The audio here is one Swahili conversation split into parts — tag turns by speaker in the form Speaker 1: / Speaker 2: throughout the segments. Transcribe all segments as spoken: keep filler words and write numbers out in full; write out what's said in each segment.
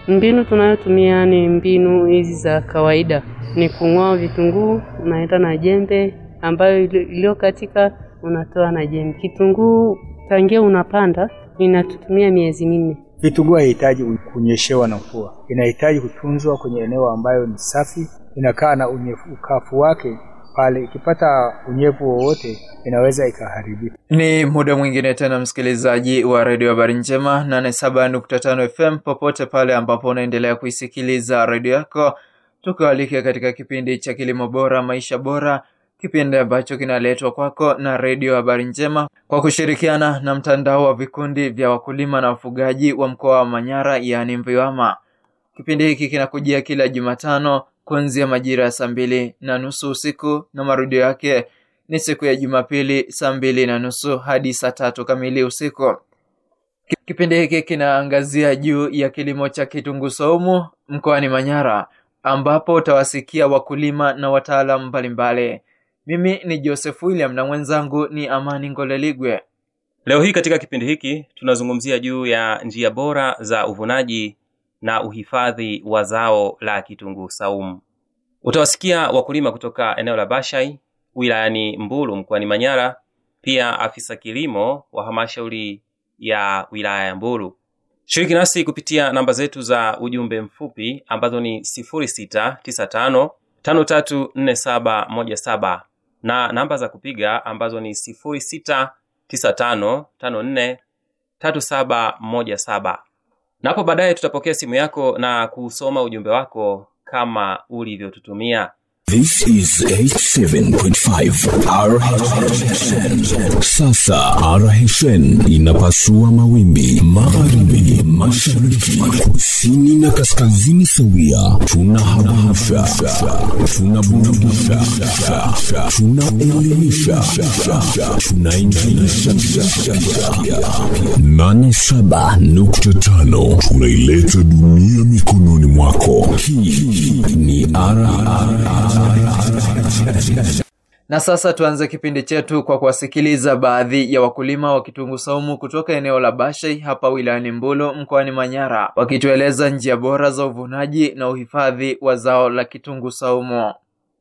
Speaker 1: Mbinu tunayotumia ni mbinu hizi za kawaida. Ni kung'oa vitunguu, unaenda na jembe ambayo iliyo katika unatoa na jembe. Kitunguu tangia unapanda inatutumia miezi minne.
Speaker 2: Vitunguu inahitaji kunyeshewa na mvua. Inahitaji kutunzwa kwenye eneo ambayo ni safi, inakaa na unyevu ukafu wake. Pale ikipata unyevu wowote inaweza ikaharibika.
Speaker 3: Ni muda mwingine tena msikilizaji wa Radio Habari Njema nane saba nukta tano F M popote pale ambapo unaendelea kuisikiliza radio yako. Tukualike katika kipindi cha Kilimo Bora Maisha Bora, kipindi ambacho kinaletwa kwako na Radio Habari Njema kwa kushirikiana na mtandao wa vikundi vya wakulima na wafugaji wa mkoa wa Manyara, yani Mviwama. Kipindi hiki kinakujia kila Jumatano kuanzia majira ya saa mbili na nusu usiku, na marudio yake ni siku ya Jumapili saa mbili na nusu hadi saa tatu kamili usiku. Kipindi hiki kinaangazia juu ya kilimo cha kitunguu saumu mkoani Manyara, ambapo utawasikia wakulima na wataalamu mbalimbali. Mimi ni Joseph William na mwenzangu ni Amani Ngoleligwe.
Speaker 4: Leo hii katika kipindi hiki tunazungumzia juu ya njia bora za uvunaji na uhifadhi wa zao la kitunguu saumu. Utawasikia wakulima kutoka eneo la Bashai, wilayani Mbulu mkoani Manyara, pia afisa kilimo wa halmashauri ya wilaya ya Mbulu. Shiriki nasi kupitia namba zetu za ujumbe mfupi ambazo ni sifuri sita tisa tano tano tatu nne saba moja saba na namba za kupiga ambazo ni sifuri sita tisa tano tano nne tatu saba moja saba. Na hapo baadaye tutapokea simu yako na kusoma ujumbe wako kama ulivyotutumia.
Speaker 5: This is eighty-seven point five R H N. Sasa R H N inapasua mawimbi magharibi, mashariki, kusini na kaskazini sawia. Tunahabarisha, tunaburudisha, tunaelimisha, tunaingilisha. nane saba nukta tano tunaileta dunia mikononi mwako. Hii ni R H N.
Speaker 3: Na sasa tuanze kipindi chetu kwa kuwasikiliza baadhi ya wakulima wa kitunguu saumu kutoka eneo la Bashai hapa wilayani Mbulu mkoani Manyara, wakitueleza njia bora za uvunaji na uhifadhi wa zao la kitunguu saumu.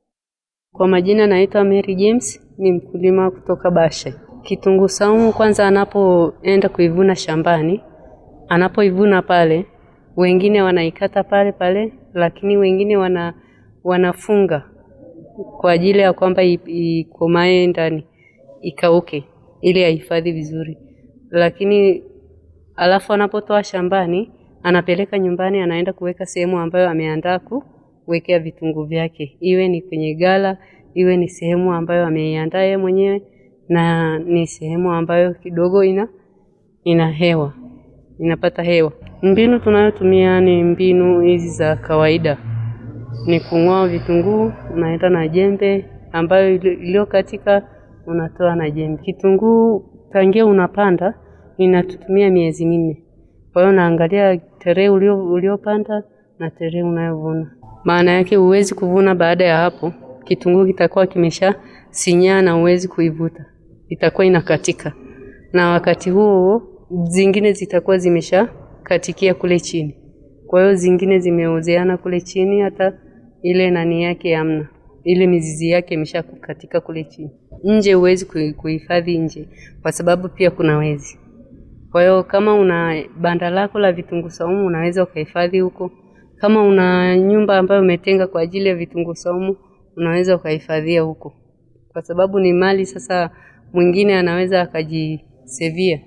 Speaker 1: Kwa majina naitwa Mary James, ni mkulima kutoka Bashai. Kitunguu saumu kwanza anapoenda kuivuna shambani, anapoivuna pale, wengine wanaikata pale pale, lakini wengine wana wanafunga kwa ajili ya kwamba ikomae ndani ikauke ili ahifadhi vizuri. Lakini alafu anapotoa shambani anapeleka nyumbani, anaenda kuweka sehemu ambayo ameandaa kuwekea vitunguu vyake, iwe ni kwenye gala, iwe ni sehemu ambayo ameiandaa yeye mwenyewe, na ni sehemu ambayo kidogo ina ina hewa, inapata hewa. Mbinu tunayotumia ni mbinu hizi za kawaida. Ni kung'oa vitunguu, unaenda na jembe ambayo iliyo katika unatoa na jembe. Kitunguu tangia unapanda inatutumia miezi minne. Kwa hiyo naangalia tarehe ulio uliopanda na tarehe unayovuna. Maana yake huwezi kuvuna baada ya hapo, kitunguu kitakuwa kimesha sinyaa na huwezi kuivuta. Itakuwa inakatika. Na wakati huo zingine zitakuwa zimesha katikia kule chini. Kwa hiyo zingine zimeozeana kule chini, hata ile nani yake hamna. Ile mizizi yake imeshakukatika kule chini. Nje huwezi kuhifadhi nje kwa sababu pia kuna wezi. Kwa hiyo kama una banda lako la vitunguu saumu unaweza ukahifadhi huko. Kama una nyumba ambayo umetenga kwa ajili ya vitunguu saumu unaweza ukahifadhia huko. Kwa sababu ni mali sasa mwingine anaweza akajisevia.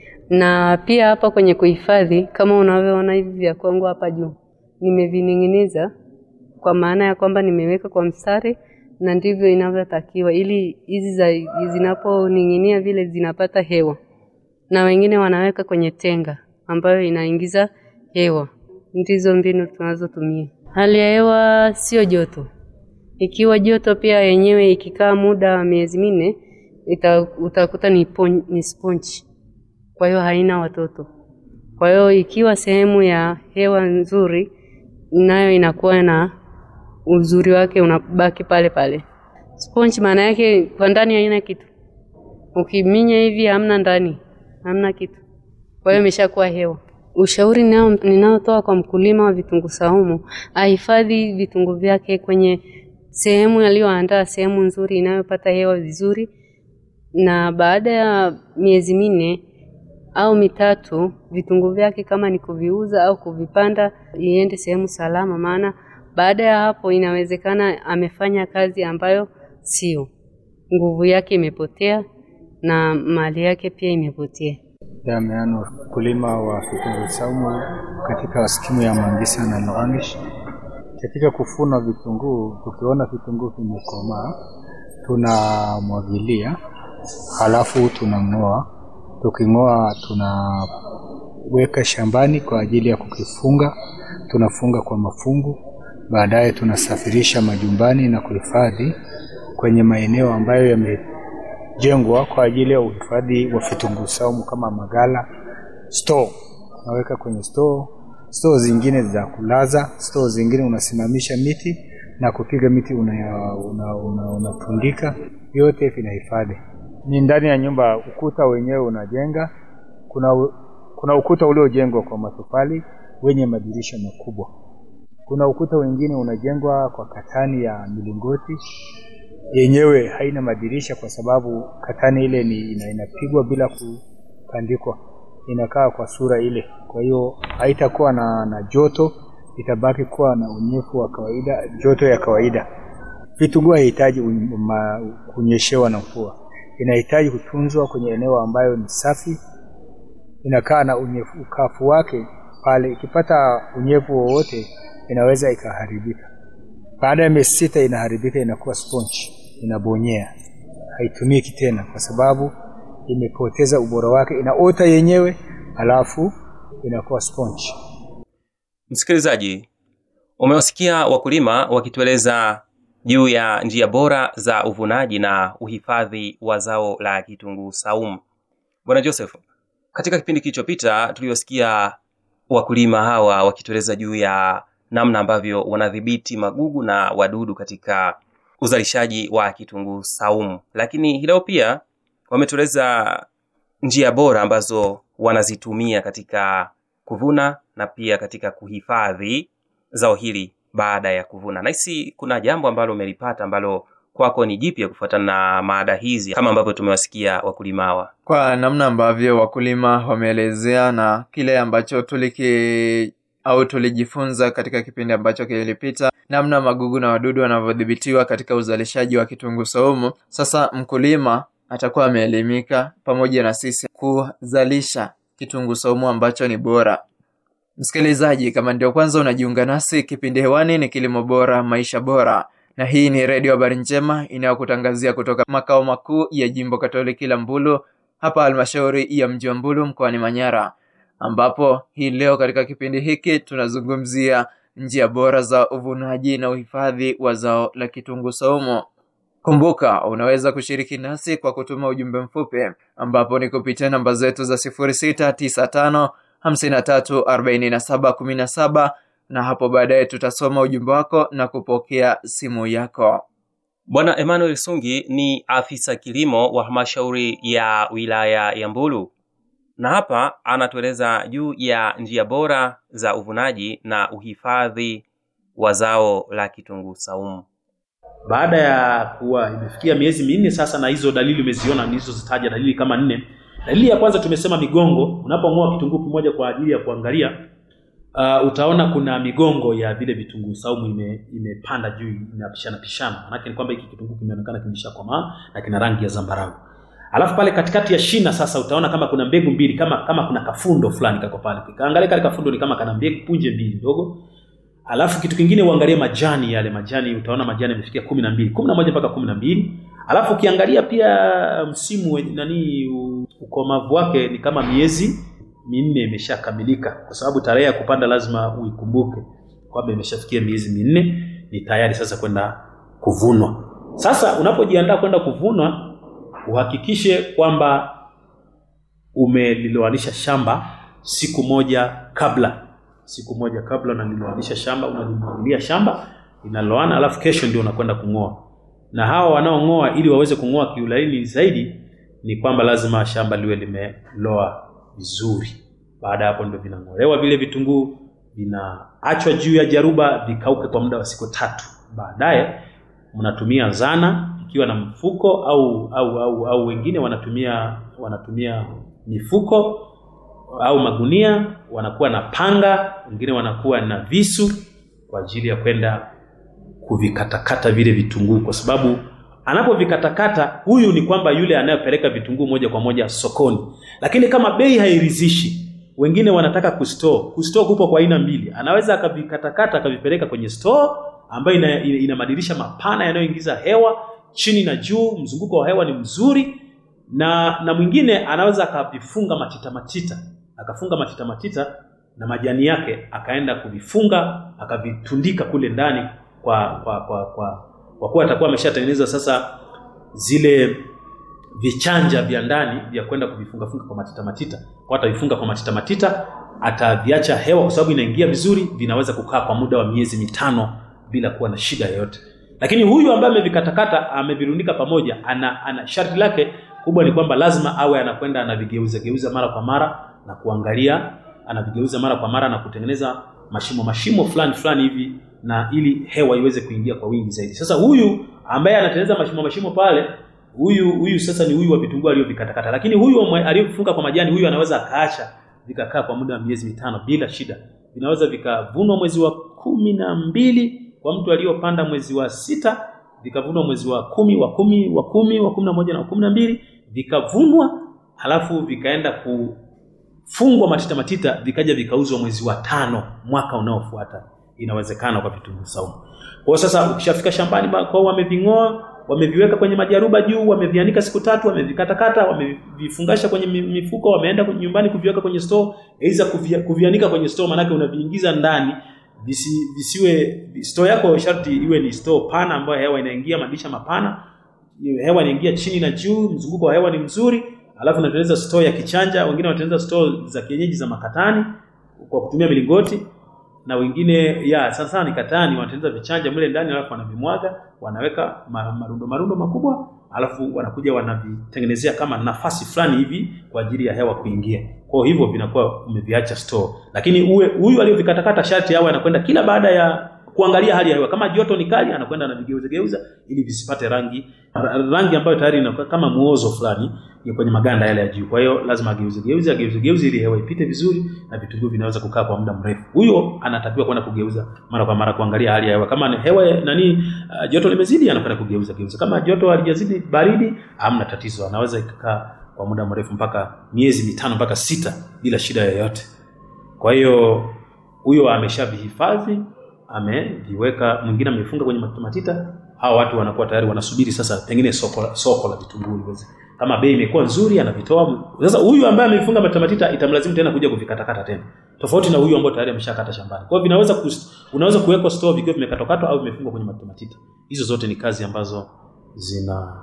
Speaker 1: Na pia hapa kwenye kuhifadhi, kama unavyoona hivi vya kwangu hapa juu, nimevining'iniza kwa maana ya kwamba nimeweka kwa mstari na ndivyo inavyotakiwa, ili hizi zinaponing'inia vile zinapata hewa. Na wengine wanaweka kwenye tenga ambayo inaingiza hewa. Ndizo mbinu tunazotumia. Hali ya hewa sio joto. Ikiwa joto pia yenyewe ikikaa muda wa miezi minne utakuta ni, ni sponge. Kwa hiyo haina watoto. Kwa hiyo ikiwa sehemu ya hewa nzuri, nayo inakuwa na uzuri wake unabaki pale pale. Sponge maana yake kwa ndani haina kitu. Ukiminya hivi hamna ndani, hamna kitu. Kwa hiyo imeshakuwa hewa. Ushauri nao ninaotoa kwa mkulima wa vitunguu saumu, ahifadhi vitunguu vyake kwenye sehemu aliyoandaa, sehemu nzuri inayopata hewa vizuri, na baada ya miezi minne au mitatu vitunguu vyake kama ni kuviuza au kuvipanda iende sehemu salama, maana baada ya hapo inawezekana amefanya kazi ambayo sio, nguvu yake imepotea na mali yake pia imepotea.
Speaker 2: Damiano, mkulima wa vitunguu saumu katika skimu ya Mangisa na Noanish. Katika kufuna vitunguu, tukiona vitunguu vimekomaa, tunamwagilia, halafu tunang'oa. Tuking'oa tunaweka shambani kwa ajili ya kukifunga, tunafunga kwa mafungu. Baadaye tunasafirisha majumbani na kuhifadhi kwenye maeneo ambayo yamejengwa kwa ajili ya uhifadhi wa vitunguu saumu kama magala, store. Unaweka kwenye store, store zingine za kulaza, store zingine unasimamisha miti na kupiga miti unatundika, una, una, una yote vinahifadhi. Ni ndani ya nyumba, ukuta wenyewe unajenga, kuna kuna ukuta uliojengwa kwa matofali wenye madirisha makubwa. Kuna ukuta wengine unajengwa kwa katani ya milingoti, yenyewe haina madirisha kwa sababu katani ile ni ina, inapigwa bila kupandikwa, inakaa kwa sura ile. Kwa hiyo haitakuwa na, na joto, itabaki kuwa na unyevu wa kawaida, joto ya kawaida. Vitunguu haihitaji kunyeshewa na mvua, inahitaji kutunzwa kwenye eneo ambayo ni safi, inakaa na unyevu ukafu wake. Pale ikipata unyevu wowote inaweza ikaharibika. Baada ya miezi sita inaharibika, inakuwa sponge, inabonyea, haitumiki tena kwa sababu imepoteza ubora wake, inaota yenyewe alafu inakuwa sponge.
Speaker 4: Msikilizaji, umewasikia wakulima wakitueleza juu ya njia bora za uvunaji na uhifadhi wa zao la kitunguu saumu. Bwana Joseph, katika kipindi kilichopita tuliwasikia wakulima hawa wakitueleza juu ya namna ambavyo wanadhibiti magugu na wadudu katika uzalishaji wa kitunguu saumu, lakini leo pia wametueleza njia bora ambazo wanazitumia katika kuvuna na pia katika kuhifadhi zao hili baada ya kuvuna. Nahisi kuna jambo ambalo umelipata ambalo kwako ni jipya kufuatana na maada hizi kama ambavyo tumewasikia wakulima hawa.
Speaker 3: Kwa namna ambavyo wakulima wameelezea na kile ambacho tuliki au tulijifunza katika kipindi ambacho kilipita, namna magugu na wadudu wanavyodhibitiwa katika uzalishaji wa kitunguu saumu, sasa mkulima atakuwa ameelimika pamoja na sisi kuzalisha kitunguu saumu ambacho ni bora. Msikilizaji, kama ndio kwanza unajiunga nasi, kipindi hewani ni Kilimo Bora Maisha Bora, na hii ni Radio Habari Njema inayokutangazia kutoka makao makuu ya Jimbo Katoliki la Mbulu, hapa halmashauri ya mji wa Mbulu mkoani Manyara, ambapo hii leo katika kipindi hiki tunazungumzia njia bora za uvunaji na uhifadhi wa zao la kitunguu saumu. Kumbuka, unaweza kushiriki nasi kwa kutuma ujumbe mfupi, ambapo ni kupitia namba zetu za sifuri sita tisa tano hamsini na tatu arobaini na saba kumi na saba, na hapo baadaye tutasoma ujumbe wako na kupokea simu yako.
Speaker 4: Bwana Emmanuel Sungi ni afisa kilimo wa halmashauri ya wilaya ya Mbulu, na hapa anatueleza juu ya njia bora za uvunaji na uhifadhi wa zao la kitunguu saumu.
Speaker 6: Baada ya kuwa imefikia miezi minne sasa, na hizo dalili umeziona, nizo zitaja dalili kama nne. Dalili ya kwanza tumesema migongo. Unapong'oa kitunguu kimoja kwa ajili ya kuangalia, uh, utaona kuna migongo ya vile vitunguu saumu ime, imepanda juu, inapishana pishana. Maana ni kwamba hiki kitunguu kimeonekana kimeshakomaa na kina rangi ya zambarau. Alafu pale katikati ya shina sasa utaona kama kuna mbegu mbili, kama kama kuna kafundo fulani kako pale. Kaangalia kale kafundo ni kama kana mbegu punje mbili ndogo. Alafu kitu kingine uangalie majani, yale majani utaona majani yamefikia kumi na mbili, kumi na moja mpaka kumi na mbili. Alafu ukiangalia pia msimu nani ukomavu wake ni kama miezi minne imeshakamilika, kwa sababu tarehe ya kupanda lazima uikumbuke kwamba imeshafikia miezi minne, ni tayari sasa kwenda kuvunwa. Sasa unapojiandaa kwenda kuvunwa, uhakikishe kwamba umeliloanisha shamba siku moja kabla. Siku moja kabla unaliloanisha shamba, unalimwagilia shamba, inaloana, alafu kesho ndio unakwenda kung'oa. Na hawa wanaong'oa ili waweze kung'oa kiulaini zaidi, ni kwamba lazima shamba liwe limeloa vizuri. Baada hapo ndio vinang'olewa vile vitunguu, vinaachwa juu ya jaruba vikauke kwa muda wa siku tatu. Baadaye mnatumia zana ikiwa na mfuko au au au, au wengine wanatumia wanatumia mifuko au magunia, wanakuwa na panga, wengine wanakuwa na visu kwa ajili ya kwenda kuvikatakata vile vitunguu, kwa sababu anapovikatakata huyu ni kwamba yule anayepeleka vitunguu moja kwa moja sokoni. Lakini kama bei hairidhishi, wengine wanataka kustore. Kustore kupo kwa aina mbili. Anaweza akavikatakata akavipeleka kwenye store ambayo ina, ina, ina madirisha mapana yanayoingiza hewa chini na juu, mzunguko wa hewa ni mzuri, na na mwingine anaweza akavifunga matita matita, akafunga matita matita na majani yake akaenda kuvifunga akavitundika kule ndani kwa kwa kwa kwa kwa kuwa atakuwa ameshatengeneza sasa zile vichanja vya ndani vya kwenda kuvifunga funga kwa matita matita. Kwa atavifunga kwa matita matita, ataviacha hewa kwa sababu inaingia vizuri, vinaweza kukaa kwa muda wa miezi mitano bila kuwa na shida yoyote. Lakini huyu ambaye amevikatakata amevirundika pamoja, ana, ana sharti lake kubwa ni kwamba lazima awe anakwenda anavigeuza geuza mara kwa mara na kuangalia, anavigeuza mara kwa mara na kutengeneza mashimo mashimo fulani fulani hivi, na ili hewa iweze kuingia kwa wingi zaidi. Sasa huyu ambaye anatengeneza mashimo mashimo pale, huyu huyu sasa ni huyu wa vitunguu aliyovikatakata. Lakini huyu aliyofunga kwa majani, huyu anaweza akaacha vikakaa kwa muda wa miezi mitano bila shida. Vinaweza vikavunwa mwezi wa kumi na mbili kwa mtu aliyopanda mwezi wa sita, vikavunwa mwezi wa kumi, wa kumi, wa kumi, wa kumi na moja na kumi na mbili, vikavunwa halafu vikaenda kufungwa matita matita, vikaja vikauzwa mwezi wa tano mwaka unaofuata. Inawezekana kwa vitunguu saumu. Kwa sasa ukishafika shambani kwa wameving'oa, wameviweka kwenye majaruba juu, wamevianika siku tatu, wamevikatakata, wamevifungasha kwenye mifuko, wameenda nyumbani kuviweka kwenye store, aidha kuvia, kuvianika kwenye store, maana yake unaviingiza ndani. Visi, visiwe store yako sharti iwe ni store pana ambayo hewa inaingia, madirisha mapana, hewa inaingia chini na juu, mzunguko wa hewa ni mzuri. Alafu unatengeneza store ya kichanja, wengine wanatengeneza store za kienyeji za makatani kwa kutumia milingoti, na wengine ya sasa ni katani wanatengeneza vichanja mle ndani, alafu wanavimwaga, wanaweka marundo marundo makubwa, alafu wanakuja wanavitengenezea kama nafasi fulani hivi kwa ajili ya hewa kuingia. Kwa hivyo vinakuwa umeviacha store. Lakini uwe huyu aliyovikatakata sharti yao anakwenda kila baada ya kuangalia hali ya hewa. Kama joto ni kali, anakwenda anavigeuza geuza ili visipate rangi rangi ambayo tayari inakuwa kama muozo fulani kwenye maganda yale ya juu. Kwa hiyo lazima ageuze geuze ageuze geuze ili hewa ipite vizuri na vitunguu vinaweza kukaa kwa muda mrefu. Huyo anatakiwa kwenda kugeuza mara kwa mara kuangalia hali ya hewa. Kama ni hewa nani uh, joto limezidi, anakwenda kugeuza geuza. Kama joto halijazidi, baridi, hamna tatizo, anaweza ikakaa kwa muda mrefu mpaka miezi mitano mpaka sita bila shida yoyote. Kwa hiyo huyo ameshavihifadhi, ameviweka, mwingine amefunga kwenye matita. Hao watu wanakuwa tayari wanasubiri sasa pengine soko soko la vitunguu liweze. Kama bei imekuwa nzuri, anavitoa. Sasa huyu ambaye amefunga matita itamlazimu tena kuja kuvikatakata tena. Tofauti na huyu ambaye tayari ameshakata shambani. Kwa hiyo vinaweza ku, unaweza kuweka store vikiwa vimekatokatwa au vimefungwa kwenye matita. Hizo zote ni kazi ambazo zina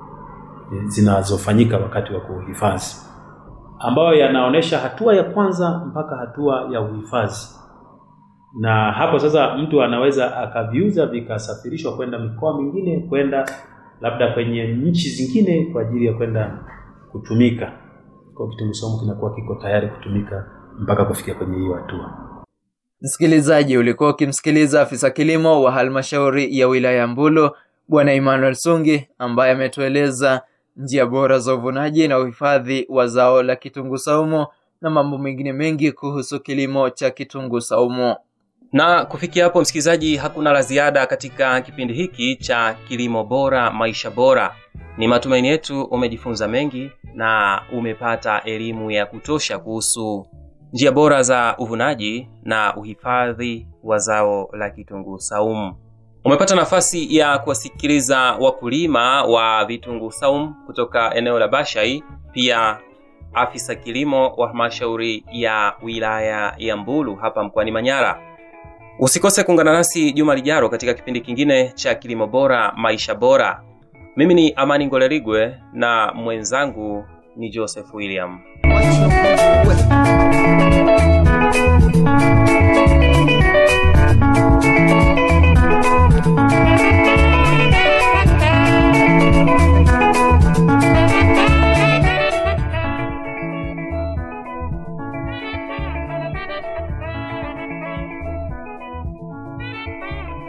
Speaker 6: zinazofanyika wakati wa kuhifadhi, ambayo yanaonesha hatua ya kwanza mpaka hatua ya uhifadhi. Na hapo sasa mtu anaweza akaviuza vikasafirishwa kwenda mikoa mingine, kwenda labda kwenye nchi zingine kwa ajili ya kwenda kutumika. Kwa kitunguu saumu kinakuwa kiko tayari kutumika mpaka kufikia kwenye hiyo hatua.
Speaker 3: Msikilizaji, ulikuwa ukimsikiliza afisa kilimo wa halmashauri ya wilaya Mbulu, Bwana Emmanuel Sungi, ambaye ametueleza njia bora za uvunaji na uhifadhi wa zao la kitunguu saumu na mambo mengine mengi kuhusu kilimo cha kitunguu saumu.
Speaker 4: Na kufikia hapo msikilizaji, hakuna la ziada katika kipindi hiki cha Kilimo Bora Maisha Bora. Ni matumaini yetu umejifunza mengi na umepata elimu ya kutosha kuhusu njia bora za uvunaji na uhifadhi wa zao la kitunguu saumu. Umepata nafasi ya kuwasikiliza wakulima wa vitunguu saumu kutoka eneo la Bashai, pia afisa kilimo wa halmashauri ya wilaya ya Mbulu hapa mkoani Manyara. Usikose kuungana nasi juma lijalo katika kipindi kingine cha Kilimo Bora Maisha Bora. Mimi ni Amani Ngolerigwe na mwenzangu ni Joseph William.